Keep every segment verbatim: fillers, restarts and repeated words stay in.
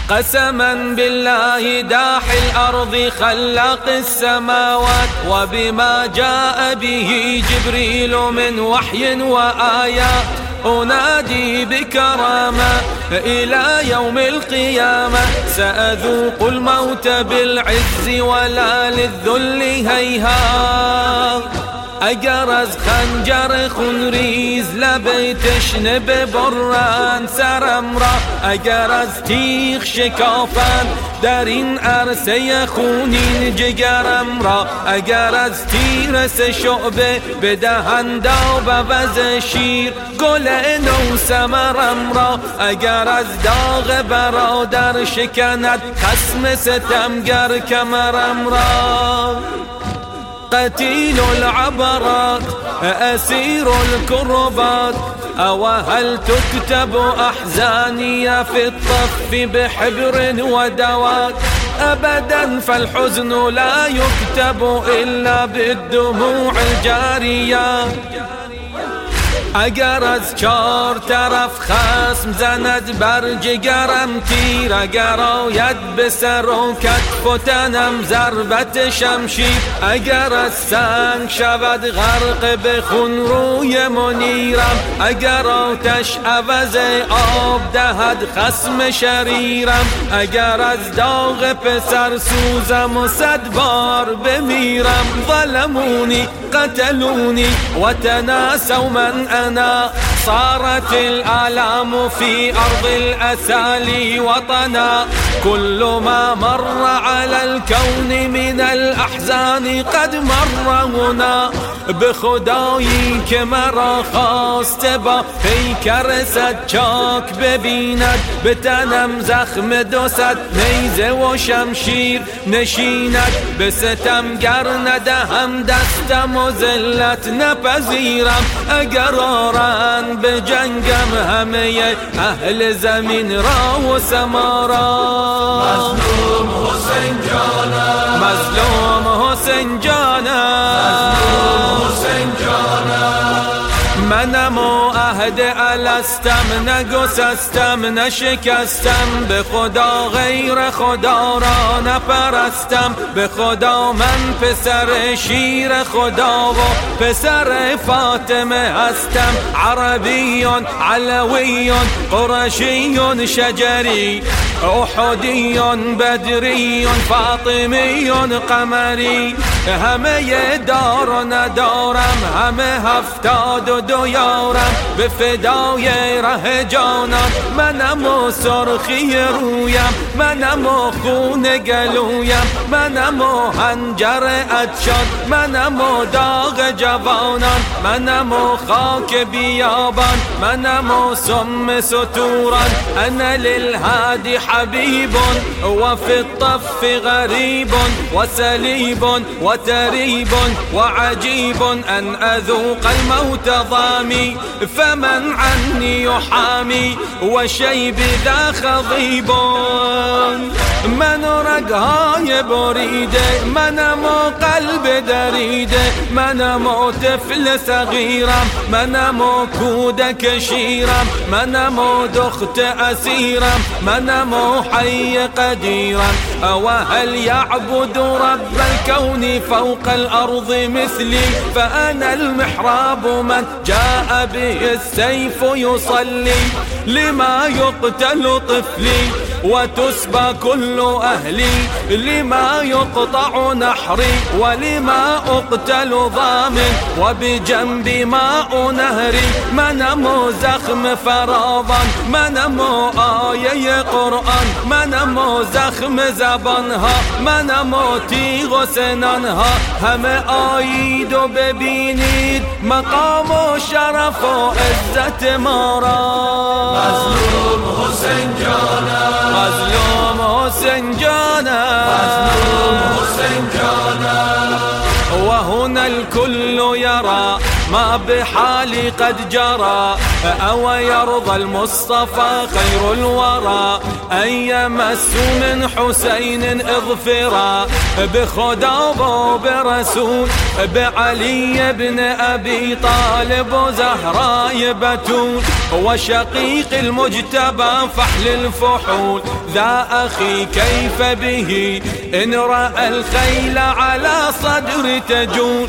قسما بالله داحي الأرض خلاق السماوات، وبما جاء به جبريل من وحي وآيات، أنادي بكرامة إلى يوم القيامة، سأذوق الموت بالعز ولا للذل هيهات. اگر خنجر خونریز لب تشنه ببرند سرم را، اگر از تیغ شکافند در این عرصه خونین جگرم را، اگر از تیر سه شعبه بدهند آب عوض شیر گل نو ثمرم را، اگر از داغ برادر شکند خصم ستمگر کمرم را. قتيل العبرات أسير الكربات، أو هل تكتب أحزاني في الطف بحبر ودواك؟ أبدا فالحزن لا يكتب إلا بالدموع الجارية. اگر از چار طرف خصم زند بر جگرم تیر، اگر آید به سر و کتف و تنم ضربت شمشیر، اگر از سنگ شود غرق به خون روی منیرم، اگر آتش عوض آب دهد خصم شریرم، اگر از داغ پسر سوزم و صد بار بمیرم. ظلمونی قتلوني وتناسوا من أنا، صارت الآلام في أرض الأسالي وطنا، كل ما مر على الكون من الأحزان قد مر هنا. بخدایی که مرا خواسته با پیکر صد چاک ببیند، به تنم زخم دو صد نیزه و شمشیر نشیند، به ستمگر ندهم دستم و ذلت نپذیرم، اگر آرند به جنگم همه اهل زمین را و سما را. مظلوم حسین جانم، مظلوم حسین جانم، مظلوم حسین جانم. منم و عهد الستم، نگسستم نشکستم، به خدا غیر خدا را نپرستم، به خدا من پسر شیر خدا و پسر فاطمه هستم. عربیون علویون قرشیون شجری، احدیون بدریون فاطمیون قمری، همه دار و ندارم، همه هفتاد و دو یارم، به فدای ره جانم. منم و سرخی رویم، منم و خون گلویم، منم و حنجر عطشان، منم و داغ جوانان، منم و خاک بیابان، منم و سم ستوران. انا للهادی حبیب وفي الطف غریب وسلیب وتریب وعجیب، ان اذوق الموت ضامي فمن عني يحامي، وشيب ذا خضيب. من رگهای بریده، منم و قلب دریده، منم و طفل صغیرم، منم و کودک شیرم، منم و دخت اسیرم، منم و حی قدیرم. او هل يعبد رب الكون فوق الارض مثلي، فانا المحراب من جاء به السيف يصلي، لما يقتل طفلي وتسبى كل أهلي، لما يقطع نحري ولما أقتل ضامن، وبجنب ماء نهري. منم زخم فراوان، منم آیه قرآن، منم زخم زبانها، منم تیغ و سنانها، همه آیید و ببینید مقام و شرف و عزت ما را. مظلوم حسین جانم، مظلوم حسین جانم، مظلوم حسین جانم. وهنا الكل يرى ما بحالي قد جرى أو يرضى المصطفى خير الورى أن يمس من حسين اظفرا بخدا وبرسول بعلي بن أبي طالب وزهراء بتول وشقيق المجتبى فحل الفحول ذا أخي كيف به إن رأى الخيل على صدر تجول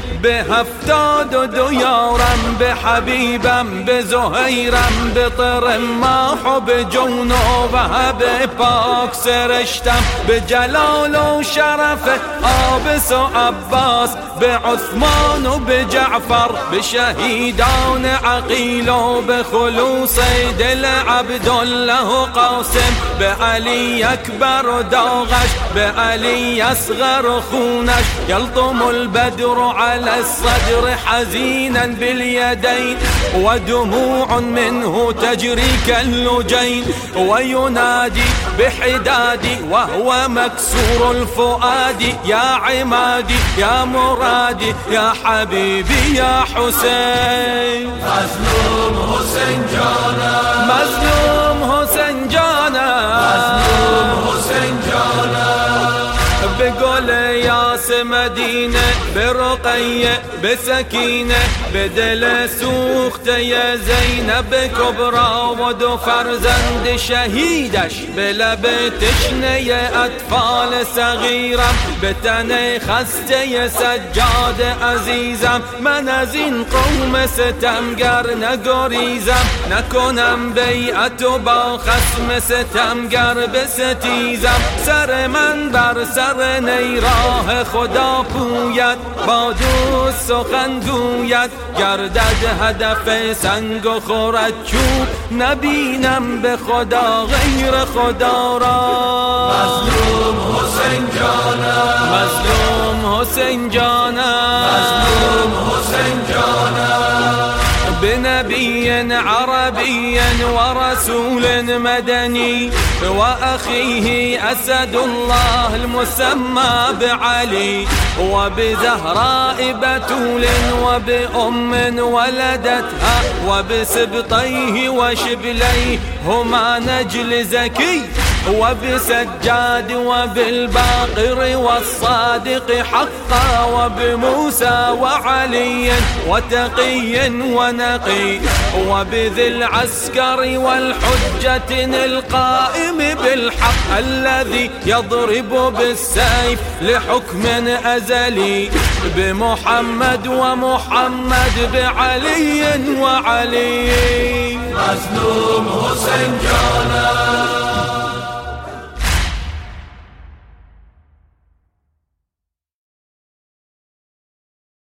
بهفتاد ديارا بحبيبا بزهيرا بطرماح بجنوبها بباك سرشتم بجلال وشرف آبس وعباس بعثمان وبجعفر بشهيدان عقيل وبخلوص دل عبد الله قاسم بعلي أكبر داغش بعلي أصغر خونش يلطم البدر على الصدر حزينا باليدين ودموع منه تجري كاللجين وينادي بحدادي وهو مكسور الفؤاد يا عمادي يا مرادي يا حبيبي يا حسين مظلوم حسين جانا مظلوم حسين جانا مظلوم حسين جانا بقول ياس مدينة برقية بسكينة بدل سوخت يا زينب كبرى ودو فرزند شهيدش بلبتش يا أطفال صغيرة بتني خست يا سجاد عزيزم من از این قوم ستمگر نگریزم نکنم بیعت با خصم ستمگر بستیزم سر من بر سر نیراه خدا پوید با دوست سخن گوید گردد هدف سنگ و خورد چوب نبینم به خدا غیر خدا را مظلوم حسین جانا مظلوم حسین جانا مظلوم حسین جانا بنبي عربي ورسول مدني وأخيه أسد الله المسمى بعلي وبزهراء بتول وبأم ولدتها وبسبطيه وشبليه هما نجل زكي وبسجاد وبالباقر والصادق حقا وبموسى وعلي وتقي ونقي وبذي العسكر والحجة القائم بالحق الذي يضرب بالسيف لحكم أزلي بمحمد ومحمد بعلي وعلي مظلوم حسين جانا